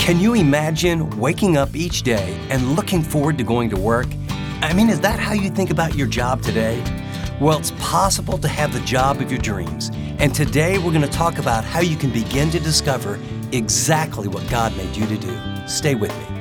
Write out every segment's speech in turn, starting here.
Can you imagine waking up each day and looking forward to going to work? I mean, is that how you think about your job today? Well, it's possible to have the job of your dreams. And today we're going to talk about how you can begin to discover exactly what God made you to do. Stay with me.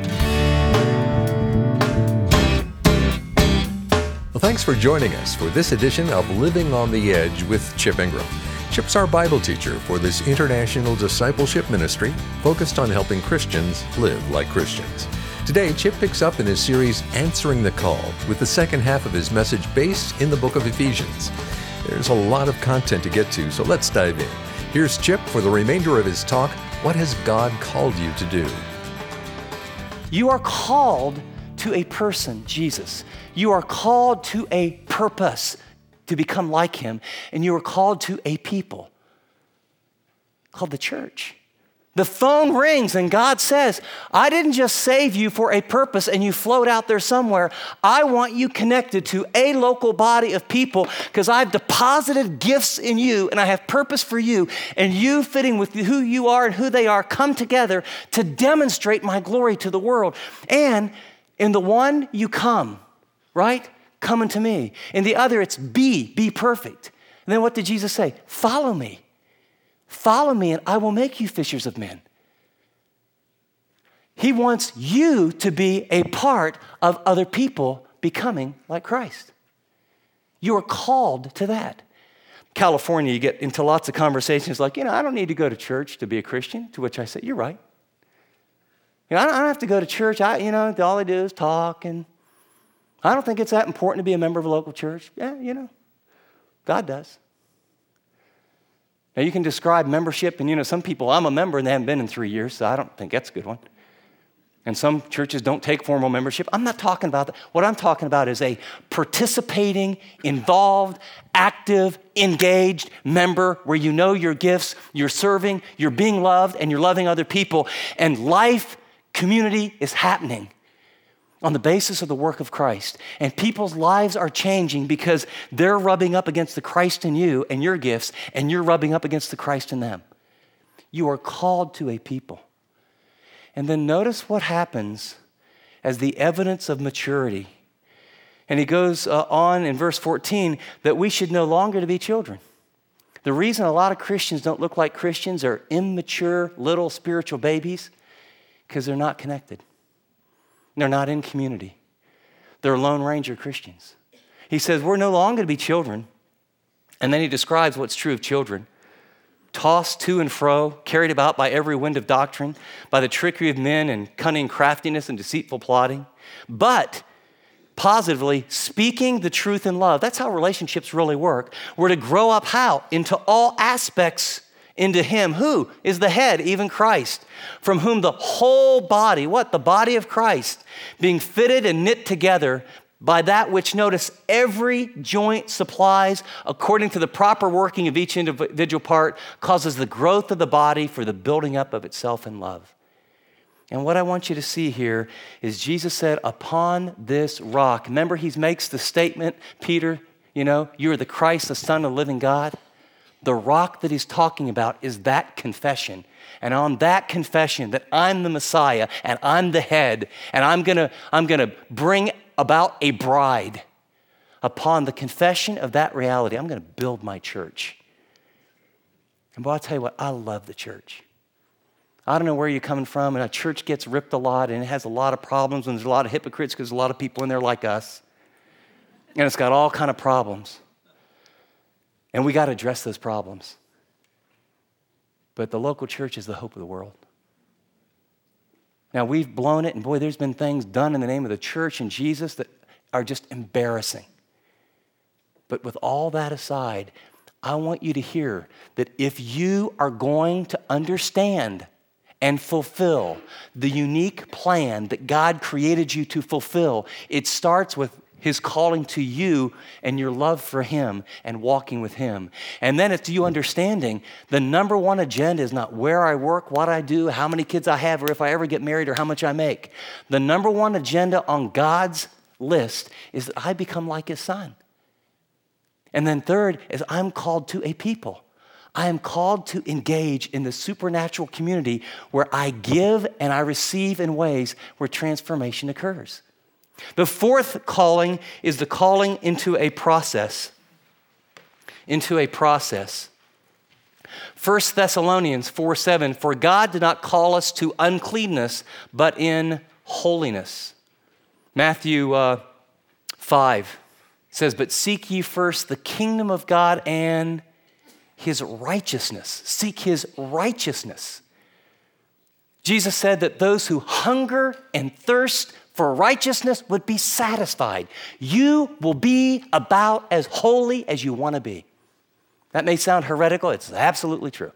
Well, thanks for joining us for this edition of Living on the Edge with Chip Ingram. Chip's our Bible teacher for this international discipleship ministry focused on helping Christians live like Christians. Today, Chip picks up in his series Answering the Call with the second half of his message based in the book of Ephesians. There's a lot of content to get to, so let's dive in. Here's Chip for the remainder of his talk, What Has God Called You to Do? You are called to a person, Jesus. You are called to a purpose, to become like him, and you are called to a people called the church. The phone rings and God says, I didn't just save you for a purpose and you float out there somewhere. I want you connected to a local body of people because I've deposited gifts in you and I have purpose for you, and you fitting with who you are and who they are come together to demonstrate my glory to the world. And in the one you come, right? Come unto me. In the other, it's be perfect. And then what did Jesus say? Follow me. Follow me and I will make you fishers of men. He wants you to be a part of other people becoming like Christ. You are called to that. California, you get into lots of conversations like, I don't need to go to church to be a Christian, to which I say, you're right. I don't have to go to church. All I do is talk, and I don't think it's that important to be a member of a local church. Yeah, God does. Now, you can describe membership, and some people, I'm a member and they haven't been in 3 years, so I don't think that's a good one. And some churches don't take formal membership. I'm not talking about that. What I'm talking about is a participating, involved, active, engaged member where you know your gifts, you're serving, you're being loved, and you're loving other people, and life, community is happening on the basis of the work of Christ. And people's lives are changing because they're rubbing up against the Christ in you and your gifts, and you're rubbing up against the Christ in them. You are called to a people. And then notice what happens as the evidence of maturity. And he goes on in verse 14 that we should no longer to be children. The reason a lot of Christians don't look like Christians are immature little spiritual babies because they're not connected. They're not in community. They're Lone Ranger Christians. He says we're no longer to be children. And then he describes what's true of children. Tossed to and fro, carried about by every wind of doctrine, by the trickery of men and cunning craftiness and deceitful plotting. But positively, speaking the truth in love. That's how relationships really work. We're to grow up how? Into all aspects into him who is the head, even Christ, from whom the whole body, what? The body of Christ, being fitted and knit together by that which, notice, every joint supplies according to the proper working of each individual part, causes the growth of the body for the building up of itself in love. And what I want you to see here is Jesus said, upon this rock. Remember, he makes the statement, Peter, you are the Christ, the Son of the living God. The rock that he's talking about is that confession. And on that confession that I'm the Messiah and I'm the head and I'm gonna bring about a bride, upon the confession of that reality, I'm gonna build my church. And boy, I'll tell you what, I love the church. I don't know where you're coming from, and a church gets ripped a lot and it has a lot of problems and there's a lot of hypocrites because there's a lot of people in there like us. And it's got all kind of problems. And we got to address those problems. But the local church is the hope of the world. Now, we've blown it, and boy, there's been things done in the name of the church and Jesus that are just embarrassing. But with all that aside, I want you to hear that if you are going to understand and fulfill the unique plan that God created you to fulfill, it starts with his calling to you and your love for him and walking with him. And then it's you understanding the number one agenda is not where I work, what I do, how many kids I have, or if I ever get married or how much I make. The number one agenda on God's list is that I become like his son. And then third is I'm called to a people. I am called to engage in the supernatural community where I give and I receive in ways where transformation occurs. The fourth calling is the calling into a process. Into a process. 1 Thessalonians 4:7, for God did not call us to uncleanness, but in holiness. Matthew 5 says, but seek ye first the kingdom of God and his righteousness. Seek his righteousness. Jesus said that those who hunger and thirst for righteousness would be satisfied. You will be about as holy as you want to be. That may sound heretical. It's absolutely true.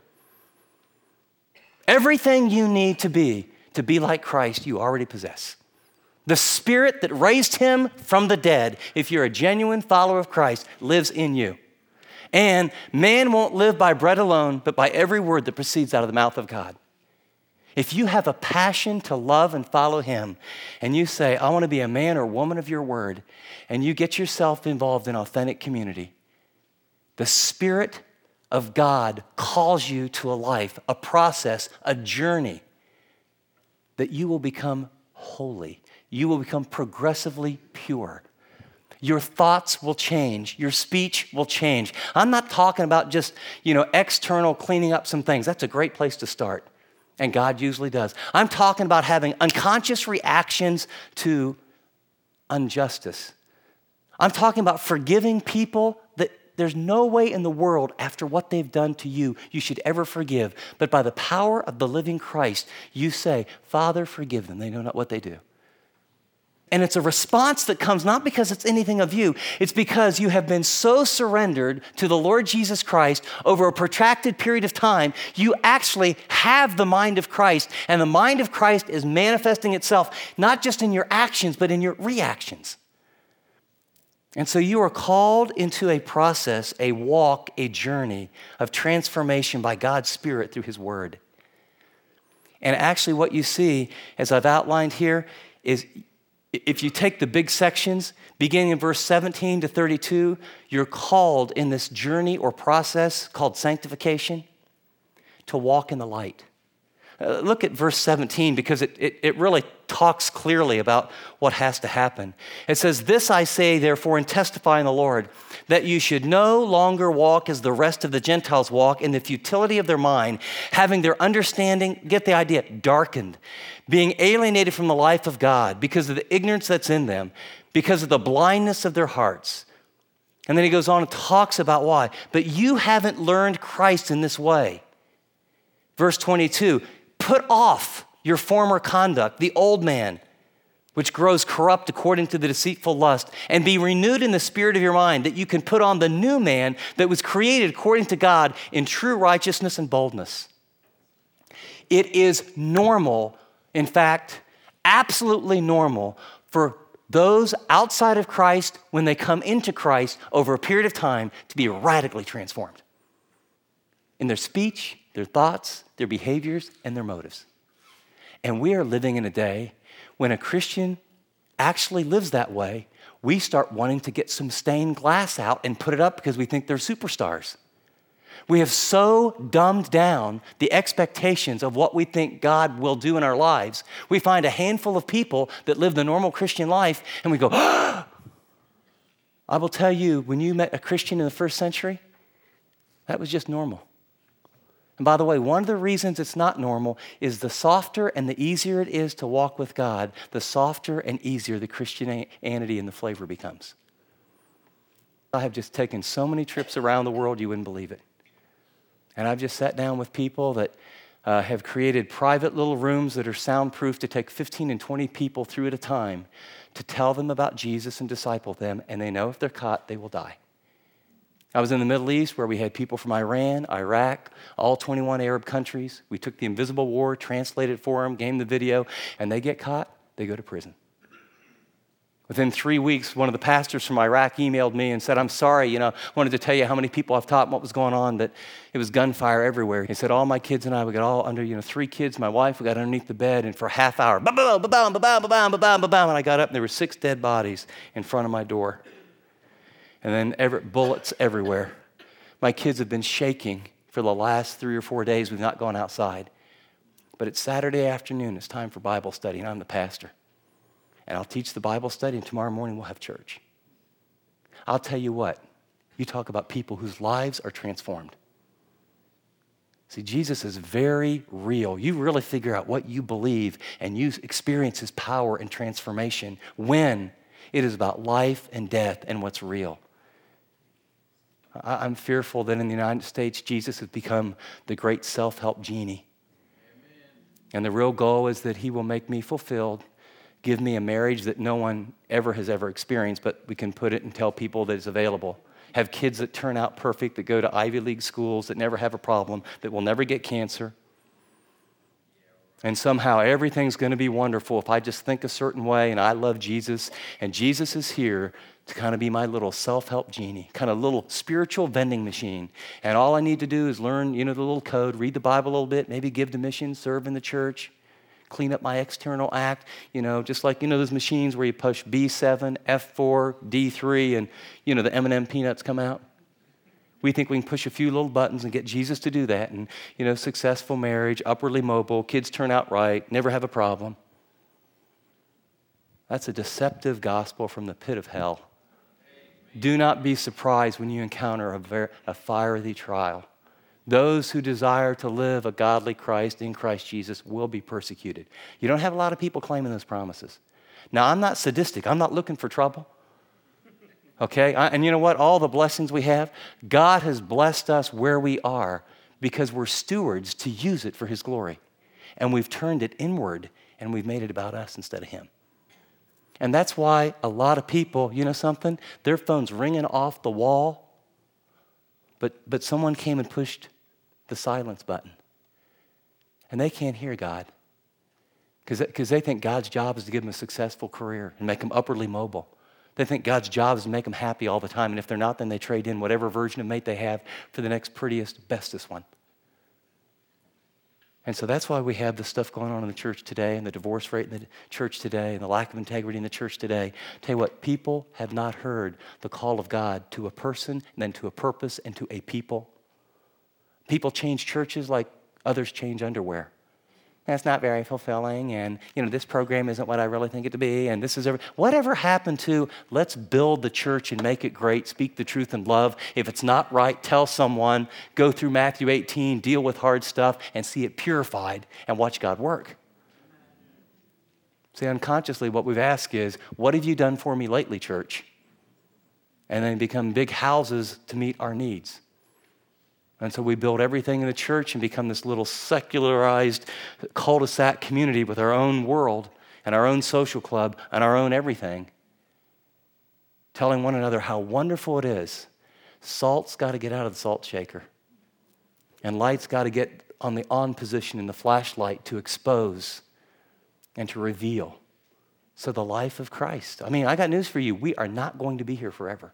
Everything you need to be like Christ, you already possess. The Spirit that raised him from the dead, if you're a genuine follower of Christ, lives in you. And man won't live by bread alone, but by every word that proceeds out of the mouth of God. If you have a passion to love and follow him, and you say, I want to be a man or woman of your word, and you get yourself involved in authentic community, the Spirit of God calls you to a life, a process, a journey that you will become holy. You will become progressively pure. Your thoughts will change. Your speech will change. I'm not talking about just, external cleaning up some things. That's a great place to start. And God usually does. I'm talking about having unconscious reactions to injustice. I'm talking about forgiving people that there's no way in the world after what they've done to you should ever forgive. But by the power of the living Christ, you say, Father, forgive them. They know not what they do. And it's a response that comes not because it's anything of you. It's because you have been so surrendered to the Lord Jesus Christ over a protracted period of time, you actually have the mind of Christ. And the mind of Christ is manifesting itself not just in your actions, but in your reactions. And so you are called into a process, a walk, a journey of transformation by God's Spirit through his word. And actually what you see, as I've outlined here, is if you take the big sections, beginning in verse 17 to 32, you're called in this journey or process called sanctification to walk in the light. Look at verse 17 because it really talks clearly about what has to happen. It says, this I say, therefore, and testify in the Lord, that you should no longer walk as the rest of the Gentiles walk in the futility of their mind, having their understanding, get the idea, darkened, being alienated from the life of God because of the ignorance that's in them, because of the blindness of their hearts. And then he goes on and talks about why. But you haven't learned Christ in this way. Verse 22, put off your former conduct, the old man, which grows corrupt according to the deceitful lust, and be renewed in the spirit of your mind, that you can put on the new man that was created according to God in true righteousness and boldness. It is normal, in fact, absolutely normal for those outside of Christ, when they come into Christ over a period of time, to be radically transformed in their speech, their thoughts, their behaviors, and their motives. And we are living in a day when a Christian actually lives that way. We start wanting to get some stained glass out and put it up because we think they're superstars. We have so dumbed down the expectations of what we think God will do in our lives. We find a handful of people that live the normal Christian life and we go, I will tell you, when you met a Christian in the first century, that was just normal. And by the way, one of the reasons it's not normal is the softer and the easier it is to walk with God, the softer and easier the Christianity and the flavor becomes. I have just taken so many trips around the world, you wouldn't believe it. And I've just sat down with people that have created private little rooms that are soundproof to take 15 and 20 people through at a time to tell them about Jesus and disciple them, and they know if they're caught, they will die. I was in the Middle East where we had people from Iran, Iraq, all 21 Arab countries. We took the Invisible War, translated for them, gave them the video, and they get caught, they go to prison. Within 3 weeks, one of the pastors from Iraq emailed me and said, I'm sorry, wanted to tell you how many people I've taught and what was going on, but it was gunfire everywhere. He said, all my kids and I, we got all under, 3 kids, my wife, we got underneath the bed, and for a half hour, ba-boom, ba-boom, ba-boom, ba-boom, ba-boom, ba-boom, and I got up and there were 6 dead bodies in front of my door. And then bullets everywhere. My kids have been shaking for the last 3 or 4 days, we've not gone outside. But it's Saturday afternoon. It's time for Bible study, and I'm the pastor. And I'll teach the Bible study, and tomorrow morning we'll have church. I'll tell you what, you talk about people whose lives are transformed. See, Jesus is very real. You really figure out what you believe, and you experience his power and transformation when it is about life and death and what's real. I'm fearful that in the United States, Jesus has become the great self-help genie. And the real goal is that he will make me fulfilled, give me a marriage that no one has ever experienced, but we can put it and tell people that it's available. Have kids that turn out perfect, that go to Ivy League schools, that never have a problem, that will never get cancer. And somehow everything's going to be wonderful if I just think a certain way and I love Jesus. And Jesus is here to kind of be my little self-help genie, kind of little spiritual vending machine. And all I need to do is learn, the little code, read the Bible a little bit, maybe give to missions, serve in the church, clean up my external act, just like, those machines where you push B7, F4, D3, and, the M&M peanuts come out. We think we can push a few little buttons and get Jesus to do that. And, successful marriage, upwardly mobile, kids turn out right, never have a problem. That's a deceptive gospel from the pit of hell. Do not be surprised when you encounter a fiery trial. Those who desire to live a godly Christ in Christ Jesus will be persecuted. You don't have a lot of people claiming those promises. Now, I'm not sadistic. I'm not looking for trouble. Okay? And you know what? All the blessings we have, God has blessed us where we are because we're stewards to use it for his glory. And we've turned it inward and we've made it about us instead of him. And that's why a lot of people, something? Their phone's ringing off the wall, but someone came and pushed the silence button. And they can't hear God because they think God's job is to give them a successful career and make them upwardly mobile. They think God's job is to make them happy all the time. And if they're not, then they trade in whatever version of mate they have for the next prettiest, bestest one. And so that's why we have the stuff going on in the church today and the divorce rate in the church today and the lack of integrity in the church today. Tell you what, people have not heard the call of God to a person and then to a purpose and to a people. People change churches like others change underwear. That's not very fulfilling, and this program isn't what I really think it to be, and this is whatever happened to let's build the church and make it great, speak the truth in love. If it's not right, tell someone, go through Matthew 18, deal with hard stuff, and see it purified, and watch God work. See, unconsciously, what we've asked is, what have you done for me lately, church? And then become big houses to meet our needs. And so we build everything in the church and become this little secularized cul-de-sac community with our own world and our own social club and our own everything, telling one another how wonderful it is. Salt's got to get out of the salt shaker. And light's got to get on the on position in the flashlight to expose and to reveal. So the life of Christ. I got news for you. We are not going to be here forever.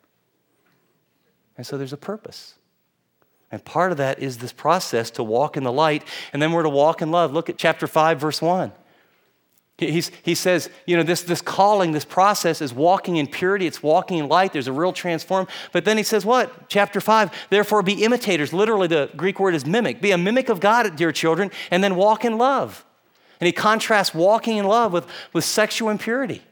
And so there's a purpose. And part of that is this process to walk in the light, and then we're to walk in love. Look at chapter 5, verse 1. He says, this calling, this process is walking in purity. It's walking in light. There's a real transform. But then he says what? Chapter 5, therefore be imitators. Literally, the Greek word is mimic. Be a mimic of God, dear children, and then walk in love. And he contrasts walking in love with sexual impurity.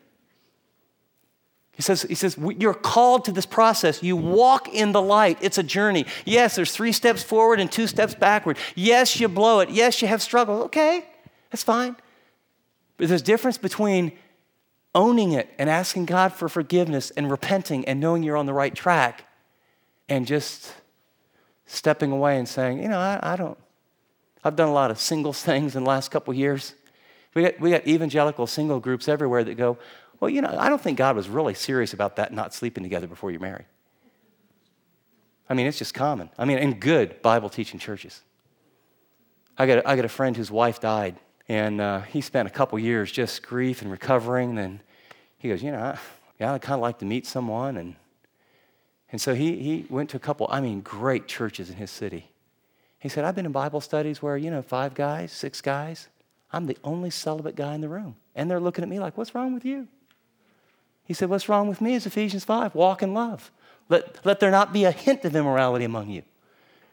He says, you're called to this process. You walk in the light. It's a journey. Yes, there's 3 steps forward and 2 steps backward. Yes, you blow it. Yes, you have struggle. Okay, that's fine. But there's a difference between owning it and asking God for forgiveness and repenting and knowing you're on the right track and just stepping away and saying, I've done a lot of singles things in the last couple of years. We got evangelical single groups everywhere that go, well, I don't think God was really serious about that not sleeping together before you're married. It's just common. In good Bible teaching churches. I got a friend whose wife died, and he spent a couple years just grief and recovering. And then he goes, I'd kind of like to meet someone. And so he went to a couple, great churches in his city. He said, I've been in Bible studies where, 5 guys, 6 guys. I'm the only celibate guy in the room. And they're looking at me like, what's wrong with you? He said, what's wrong with me is Ephesians 5, walk in love. Let there not be a hint of immorality among you.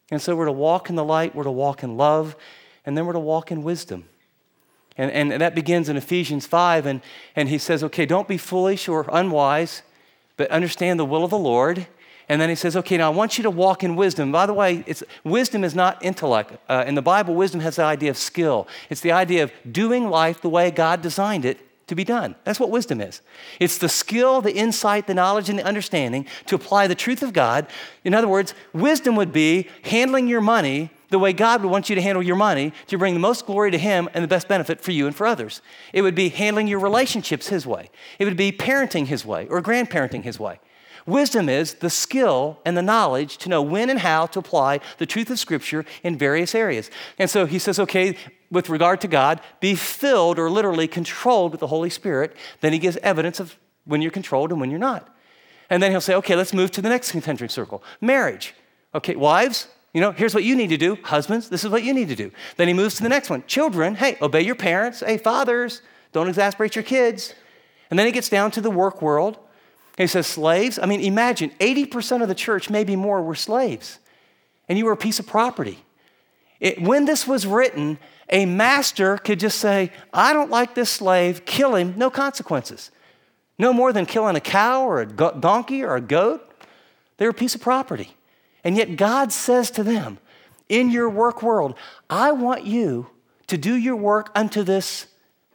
And so we're to walk in the light, we're to walk in love, and then we're to walk in wisdom. And that begins in Ephesians 5, and he says, okay, don't be foolish or unwise, but understand the will of the Lord. And then he says, okay, now I want you to walk in wisdom. By the way, wisdom is not intellect. In the Bible, wisdom has the idea of skill. It's the idea of doing life the way God designed it to be done. That's what wisdom is. It's the skill, the insight, the knowledge, and the understanding to apply the truth of God. In other words, wisdom would be handling your money the way God would want you to handle your money to bring the most glory to Him and the best benefit for you and for others. It would be handling your relationships His way. It would be parenting His way or grandparenting His way. Wisdom is the skill and the knowledge to know when and how to apply the truth of Scripture in various areas. And so he says, okay, with regard to God, be filled or literally controlled with the Holy Spirit. Then he gives evidence of when you're controlled and when you're not. And then he'll say, okay, let's move to the next concentric circle, marriage. Okay, wives, here's what you need to do. Husbands, this is what you need to do. Then he moves to the next one. Children, hey, obey your parents. Hey, fathers, don't exasperate your kids. And then he gets down to the work world. He says, slaves. I mean, imagine 80% of the church, maybe more, were slaves. And you were a piece of property. When this was written, a master could just say, I don't like this slave, kill him, no consequences. No more than killing a cow or a donkey or a goat. They're a piece of property. And yet God says to them, in your work world, I want you to do your work unto this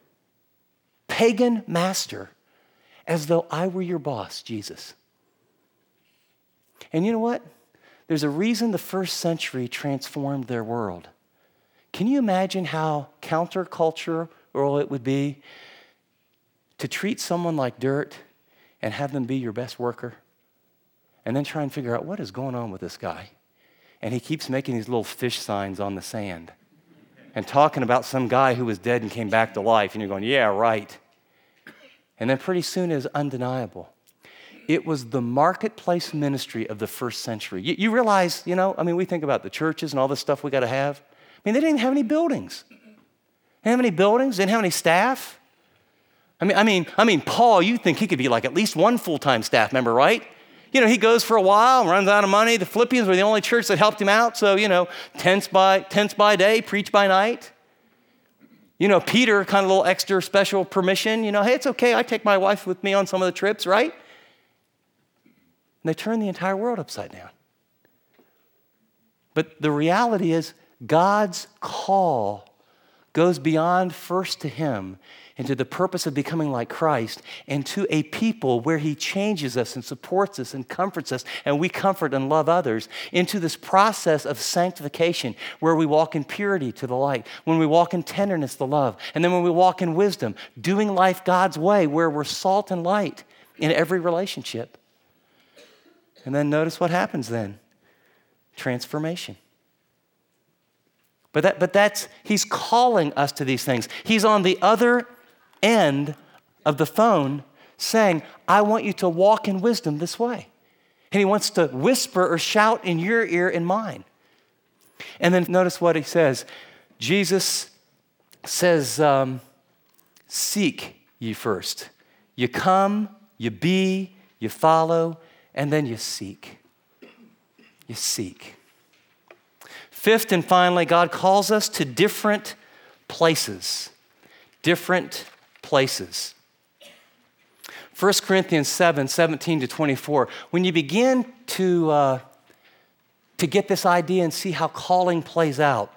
pagan master as though I were your boss, Jesus. And you know what? There's a reason the first century transformed their world. Can you imagine how countercultural it would be to treat someone like dirt and have them be your best worker? And then try and figure out what is going on with this guy. And he keeps making these little fish signs on the sand and talking about some guy who was dead and came back to life. And you're going, yeah, right. And then pretty soon it is undeniable. It was the marketplace ministry of the first century. You realize, we think about the churches and all this stuff we got to have. They didn't have any buildings. They didn't have any buildings, didn't have any staff. Paul, you think he could be like at least one full-time staff member, right? He goes for a while, runs out of money. The Philippians were the only church that helped him out. So, tents by day, preach by night. Peter, kind of a little extra special permission. Hey, it's okay. I take my wife with me on some of the trips, right? And they turn the entire world upside down. But the reality is God's call goes beyond first to Him into the purpose of becoming like Christ and to a people where He changes us and supports us and comforts us and we comfort and love others into this process of sanctification where we walk in purity to the light, when we walk in tenderness to love, and then when we walk in wisdom, doing life God's way where we're salt and light in every relationship. And then notice what happens then. Transformation. But that's, He's calling us to these things. He's on the other end of the phone saying, I want you to walk in wisdom this way. And He wants to whisper or shout in your ear and mine. And then notice what He says. Jesus says, seek ye first. You come, you be, you follow, and then you seek. You seek. Fifth and finally, God calls us to different places. Different places. 1 Corinthians 7:17-24. When you begin to get this idea and see how calling plays out,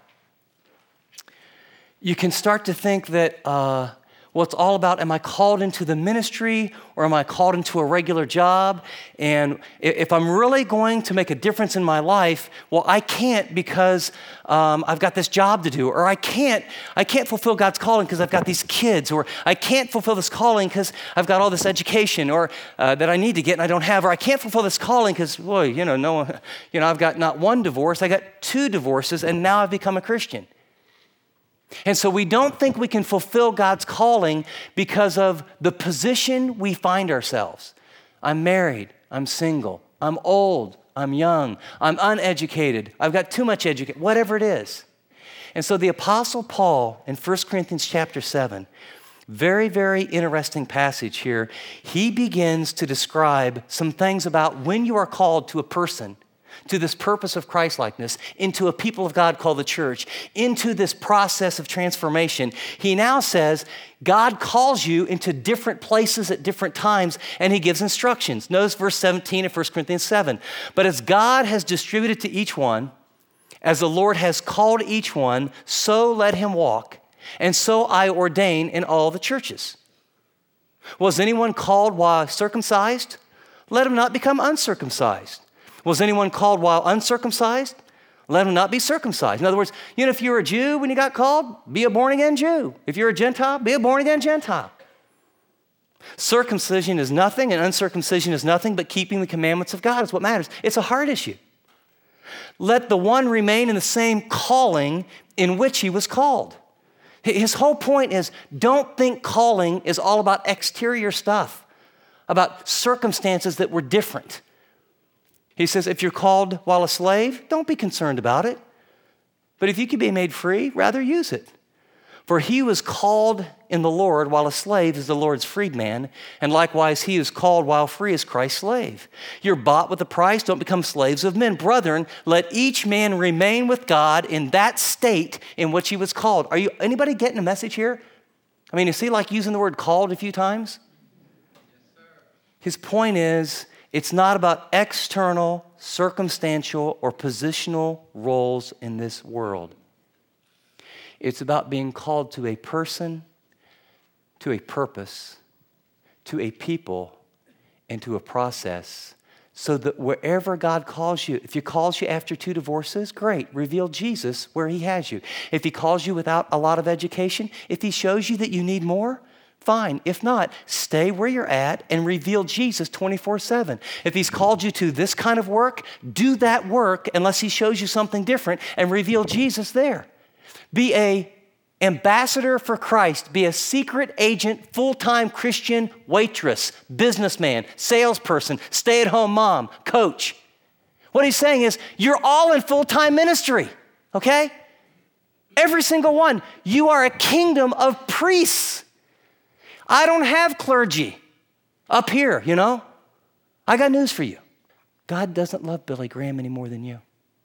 you can start to think that, it's all about, am I called into the ministry or am I called into a regular job? And if I'm really going to make a difference in my life, I can't because I've got this job to do, or I can't fulfill God's calling because I've got these kids, or I can't fulfill this calling because I've got all this education or that I need to get and I don't have, or I can't fulfill this calling because, I've got not one divorce, I got 2 divorces, and now I've become a Christian. And so we don't think we can fulfill God's calling because of the position we find ourselves. I'm married, I'm single, I'm old, I'm young, I'm uneducated, I've got too much education, whatever it is. And so the Apostle Paul in 1 Corinthians chapter 7, very, very interesting passage here, he begins to describe some things about when you are called to a person, to this purpose of Christ-likeness, into a people of God called the church, into this process of transformation, he now says, God calls you into different places at different times, and he gives instructions. Notice verse 17 of 1 Corinthians 7. But as God has distributed to each one, as the Lord has called each one, so let him walk, and so I ordain in all the churches. Was anyone called while circumcised? Let him not become uncircumcised. Was anyone called while uncircumcised? Let him not be circumcised. In other words, if you're a Jew when you got called, be a born-again Jew. If you're a Gentile, be a born-again Gentile. Circumcision is nothing, and uncircumcision is nothing, but keeping the commandments of God is what matters. It's a heart issue. Let the one remain in the same calling in which he was called. His whole point is, don't think calling is all about exterior stuff, about circumstances that were different. He says, if you're called while a slave, don't be concerned about it. But if you can be made free, rather use it. For he was called in the Lord while a slave is the Lord's freedman, and likewise he is called while free is Christ's slave. You're bought with a price, don't become slaves of men. Brethren, let each man remain with God in that state in which he was called. Anybody getting a message here? Is he like using the word called a few times? His point is, it's not about external, circumstantial, or positional roles in this world. It's about being called to a person, to a purpose, to a people, and to a process, so that wherever God calls you, if he calls you after 2 divorces, great, reveal Jesus where he has you. If he calls you without a lot of education, if he shows you that you need more, fine. If not, stay where you're at and reveal Jesus 24/7. If he's called you to this kind of work, do that work unless he shows you something different and reveal Jesus there. Be an ambassador for Christ. Be a secret agent, full-time Christian waitress, businessman, salesperson, stay-at-home mom, coach. What he's saying is, you're all in full-time ministry, okay? Every single one. You are a kingdom of priests. I don't have clergy up here, I got news for you. God doesn't love Billy Graham any more than you.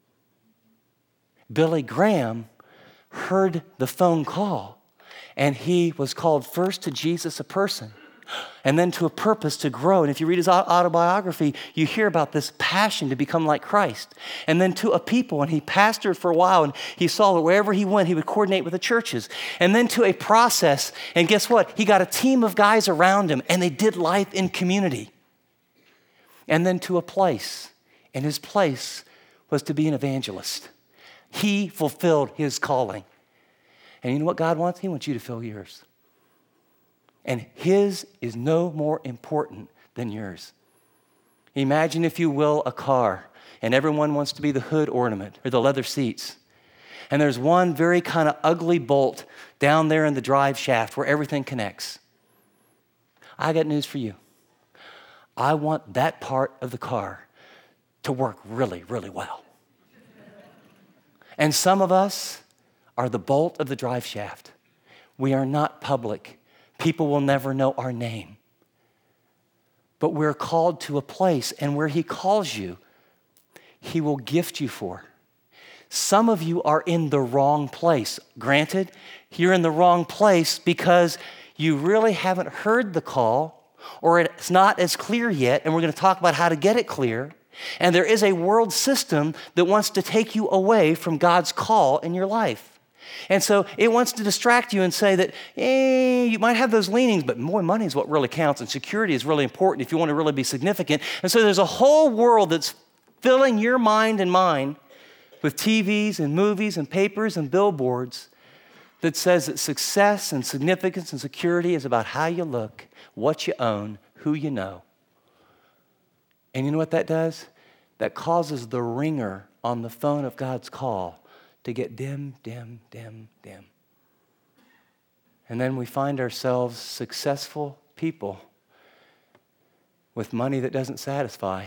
Billy Graham heard the phone call, and he was called first to Jesus, a person, and then to a purpose to grow. And if you read his autobiography, you hear about this passion to become like Christ. And then to a people, and he pastored for a while, and he saw that wherever he went, he would coordinate with the churches. And then to a process, and guess what? He got a team of guys around him, and they did life in community. And then to a place, and his place was to be an evangelist. He fulfilled his calling. And you know what God wants? He wants you to fill yours. And his is no more important than yours. Imagine, if you will, a car, and everyone wants to be the hood ornament or the leather seats. And there's one very kind of ugly bolt down there in the drive shaft where everything connects. I got news for you. I want that part of the car to work really, really well. And some of us are the bolt of the drive shaft. We are not public. People will never know our name. But we're called to a place, and where he calls you, he will gift you for. Some of you are in the wrong place. Granted, you're in the wrong place because you really haven't heard the call, or it's not as clear yet, and we're going to talk about how to get it clear. And there is a world system that wants to take you away from God's call in your life. And so it wants to distract you and say that, you might have those leanings, but more money is what really counts, and security is really important if you want to really be significant. And so there's a whole world that's filling your mind and mine with TVs and movies and papers and billboards that says that success and significance and security is about how you look, what you own, who you know. And you know what that does? That causes the ringer on the phone of God's call to get dim, dim, dim, dim. And then we find ourselves successful people with money that doesn't satisfy,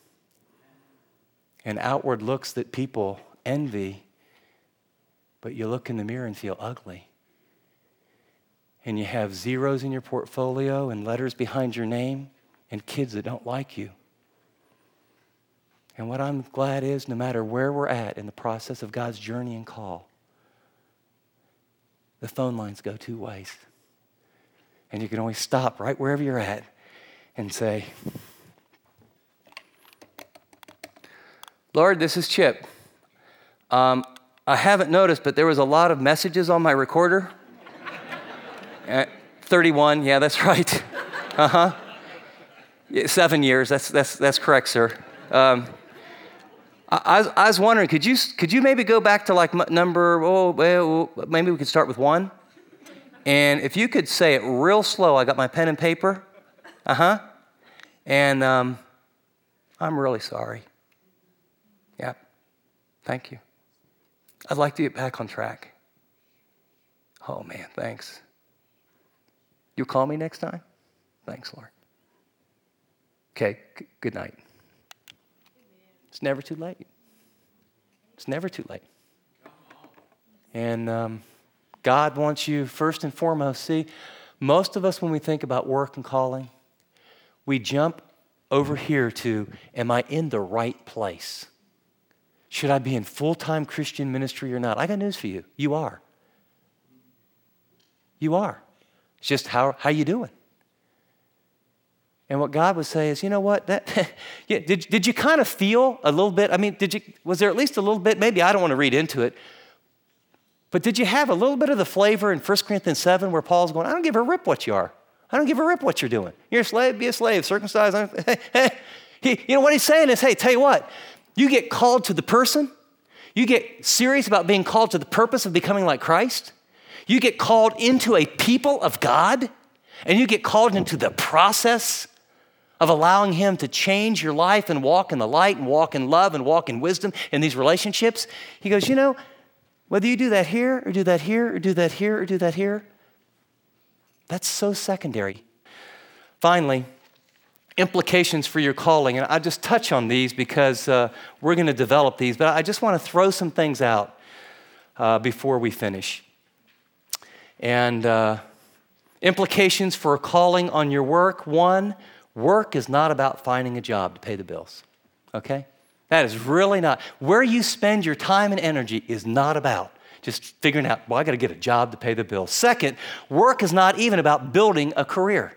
and outward looks that people envy, but you look in the mirror and feel ugly. And you have zeros in your portfolio and letters behind your name and kids that don't like you. And what I'm glad is, no matter where we're at in the process of God's journey and call, the phone lines go two ways. And you can always stop right wherever you're at and say, Lord, this is Chip. I haven't noticed, but there was a lot of messages on my recorder. 31, yeah, that's right. Uh-huh. 7 years, that's correct, sir. I was wondering, could you maybe go back to like number, maybe we could start with 1? And if you could say it real slow, I got my pen and paper. Uh-huh. And I'm really sorry. Yeah, thank you. I'd like to get back on track. Oh, man, thanks. You'll call me next time? Thanks, Lord. Okay, good night. It's never too late. It's never too late. And God wants you first and foremost. See, most of us, when we think about work and calling, we jump over here to, am I in the right place? Should I be in full-time Christian ministry or not? I got news for you. You are. You are. It's just how you doing? And what God would say is, you know what? Did you kind of feel a little bit? I mean, was there at least a little bit? Maybe I don't want to read into it. But did you have a little bit of the flavor in 1 Corinthians 7 where Paul's going, I don't give a rip what you are. I don't give a rip what you're doing. You're a slave, be a slave. Circumcised. You know what he's saying is, hey, tell you what. You get called to the person. You get serious about being called to the purpose of becoming like Christ. You get called into a people of God. And you get called into the process of allowing him to change your life and walk in the light and walk in love and walk in wisdom in these relationships. He goes, you know, whether you do that here or do that here or do that here or do that here, that's so secondary. Finally, implications for your calling. And I just touch on these because we're going to develop these, but I just want to throw some things out before we finish. And implications for a calling on your work. 1, work is not about finding a job to pay the bills, okay? That is really not. Where you spend your time and energy is not about just figuring out, well, I got to get a job to pay the bills. 2nd, work is not even about building a career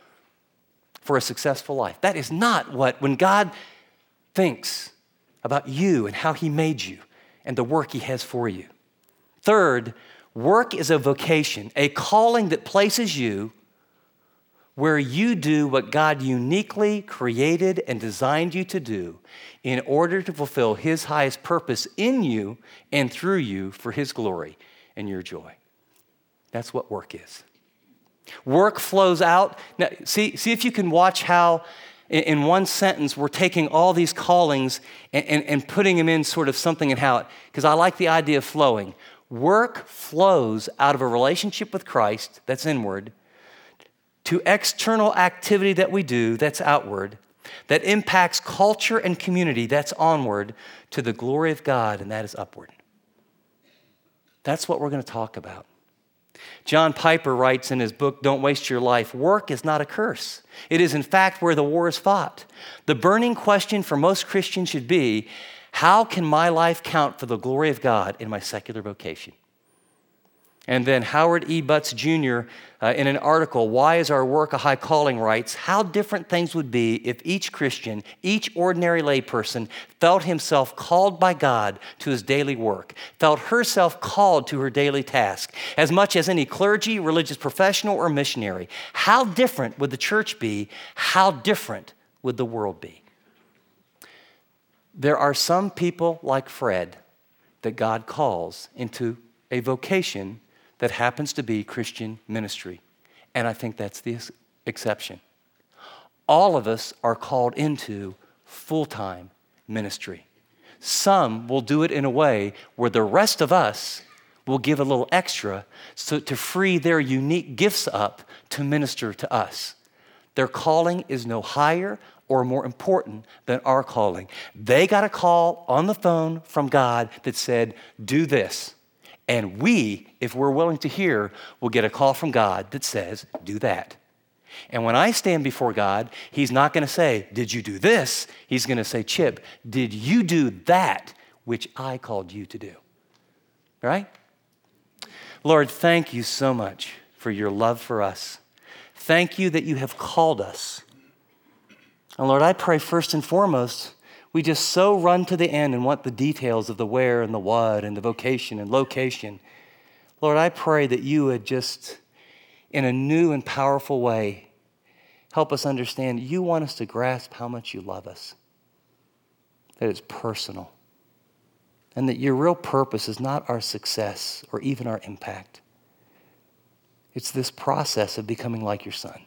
for a successful life. That is not when God thinks about you and how he made you and the work he has for you. 3rd, work is a vocation, a calling that places you where you do what God uniquely created and designed you to do in order to fulfill his highest purpose in you and through you for his glory and your joy. That's what work is. Work flows out. Now, see if you can watch how in one sentence we're taking all these callings and putting them in sort of something and how it, because I like the idea of flowing. Work flows out of a relationship with Christ, that's inward, to external activity that we do, that's outward, that impacts culture and community, that's onward, to the glory of God, and that is upward. That's what we're going to talk about. John Piper writes in his book, Don't Waste Your Life, work is not a curse. It is, in fact, where the war is fought. The burning question for most Christians should be, how can my life count for the glory of God in my secular vocation? And then Howard E. Butts Jr., in an article, Why is Our Work a High Calling, writes, how different things would be if each Christian, each ordinary layperson, felt himself called by God to his daily work, felt herself called to her daily task, as much as any clergy, religious professional, or missionary. How different would the church be? How different would the world be? There are some people like Fred that God calls into a vocation that happens to be Christian ministry. And I think that's the exception. All of us are called into full-time ministry. Some will do it in a way where the rest of us will give a little extra so to free their unique gifts up to minister to us. Their calling is no higher or more important than our calling. They got a call on the phone from God that said, do this. And we, if we're willing to hear, will get a call from God that says, do that. And when I stand before God, he's not going to say, did you do this? He's going to say, Chip, did you do that which I called you to do? Right? Lord, thank you so much for your love for us. Thank you that you have called us. And Lord, I pray first and foremost, we just so run to the end and want the details of the where and the what and the vocation and location. Lord, I pray that you would just, in a new and powerful way, help us understand you want us to grasp how much you love us, that it's personal, and that your real purpose is not our success or even our impact. It's this process of becoming like your Son.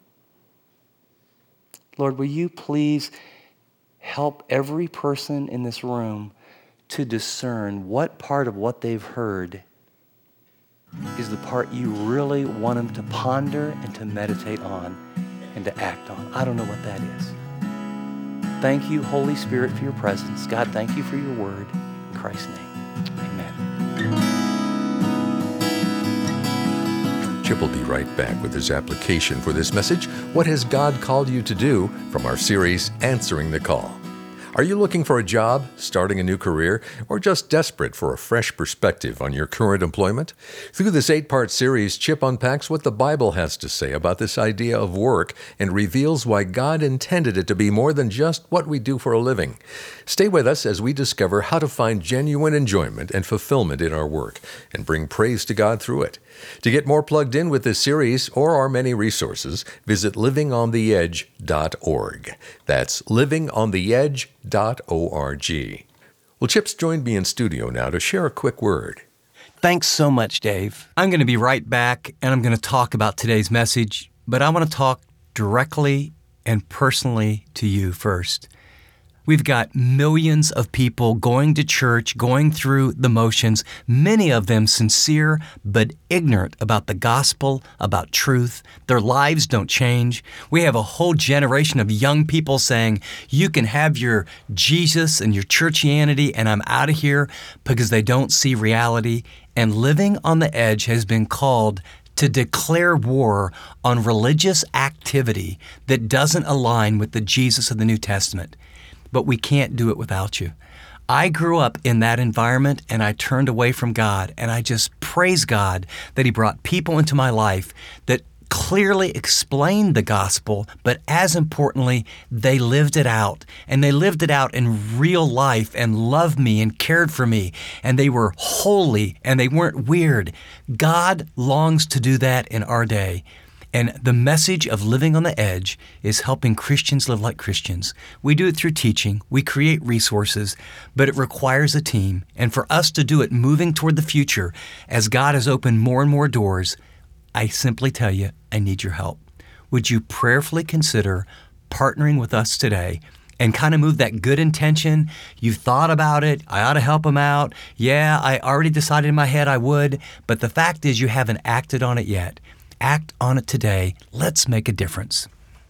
Lord, will you please help every person in this room to discern what part of what they've heard is the part you really want them to ponder and to meditate on and to act on. I don't know what that is. Thank you, Holy Spirit, for your presence. God, thank you for your word. In Christ's name, amen. Chip will be right back with his application for this message, What Has God Called You to Do, from our series, Answering the Call. Are you looking for a job, starting a new career, or just desperate for a fresh perspective on your current employment? Through this 8-part series, Chip unpacks what the Bible has to say about this idea of work and reveals why God intended it to be more than just what we do for a living. Stay with us as we discover how to find genuine enjoyment and fulfillment in our work and bring praise to God through it. To get more plugged in with this series or our many resources, visit livingontheedge.org. That's livingontheedge.org. Well, Chip's joined me in studio now to share a quick word. Thanks so much, Dave. I'm going to be right back, and I'm going to talk about today's message, but I want to talk directly and personally to you first. We've got millions of people going to church, going through the motions, many of them sincere but ignorant about the gospel, about truth. Their lives don't change. We have a whole generation of young people saying, you can have your Jesus and your churchianity, and I'm out of here, because they don't see reality. And Living on the Edge has been called to declare war on religious activity that doesn't align with the Jesus of the New Testament. But we can't do it without you. I grew up in that environment, and I turned away from God, and I just praise God that He brought people into my life that clearly explained the gospel, but as importantly, they lived it out. And they lived it out in real life and loved me and cared for me. And they were holy and they weren't weird. God longs to do that in our day. And the message of Living on the Edge is helping Christians live like Christians. We do it through teaching. We create resources, but it requires a team. And for us to do it moving toward the future, as God has opened more and more doors, I simply tell you, I need your help. Would you prayerfully consider partnering with us today and kind of move that good intention? You've thought about it. I ought to help them out. Yeah, I already decided in my head I would, but the fact is you haven't acted on it yet. Act on it today. Let's make a difference.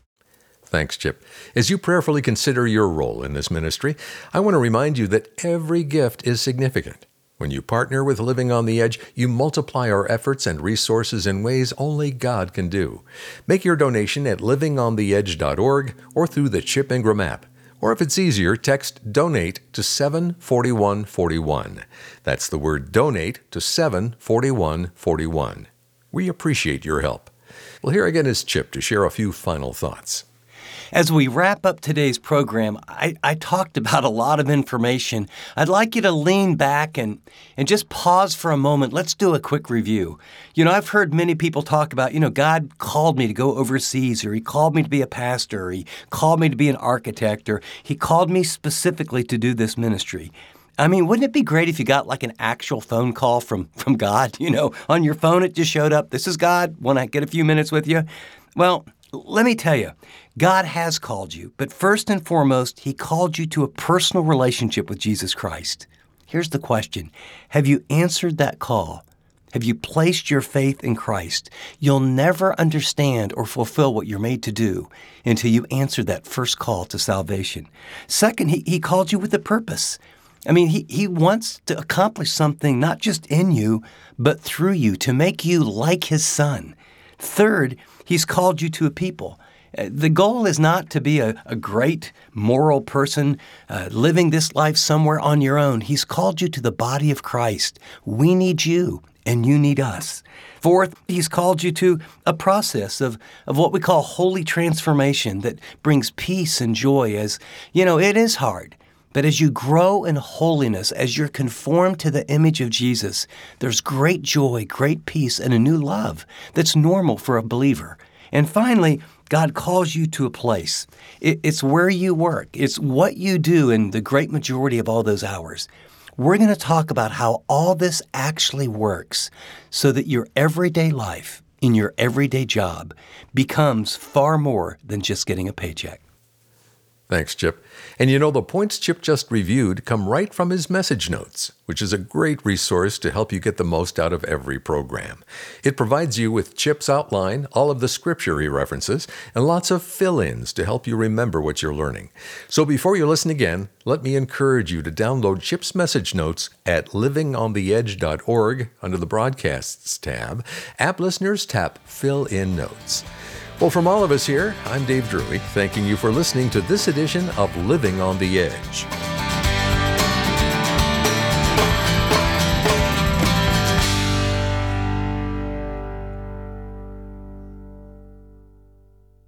Thanks, Chip. As you prayerfully consider your role in this ministry, I want to remind you that every gift is significant. When you partner with Living on the Edge, you multiply our efforts and resources in ways only God can do. Make your donation at livingontheedge.org or through the Chip Ingram app. Or if it's easier, text DONATE to 74141. That's the word DONATE to 74141. We appreciate your help. Well, here again is Chip to share a few final thoughts. As we wrap up today's program, I talked about a lot of information. I'd like you to lean back and just pause for a moment. Let's do a quick review. I've heard many people talk about, God called me to go overseas, or He called me to be a pastor, or He called me to be an architect, or He called me specifically to do this ministry. I mean, wouldn't it be great if you got like an actual phone call from God? On your phone it just showed up. This is God. Want to get a few minutes with you? Well, let me tell you, God has called you, but first and foremost, He called you to a personal relationship with Jesus Christ. Here's the question. Have you answered that call? Have you placed your faith in Christ? You'll never understand or fulfill what you're made to do until you answer that first call to salvation. Second, He called you with a purpose. I mean, he wants to accomplish something not just in you, but through you, to make you like His Son. Third, He's called you to a people. The goal is not to be a great moral person living this life somewhere on your own. He's called you to the body of Christ. We need you, and you need us. Fourth, He's called you to a process of what we call holy transformation that brings peace and joy. As you know, it is hard. But as you grow in holiness, as you're conformed to the image of Jesus, there's great joy, great peace, and a new love that's normal for a believer. And finally, God calls you to a place. It's where you work. It's what you do in the great majority of all those hours. We're going to talk about how all this actually works so that your everyday life in your everyday job becomes far more than just getting a paycheck. Thanks, Chip. And you know, the points Chip just reviewed come right from his message notes, which is a great resource to help you get the most out of every program. It provides you with Chip's outline, all of the scripture he references, and lots of fill-ins to help you remember what you're learning. So before you listen again, let me encourage you to download Chip's message notes at livingontheedge.org under the Broadcasts tab. App listeners tap Fill In Notes. Well, from all of us here, I'm Dave Drury, thanking you for listening to this edition of Living on the Edge.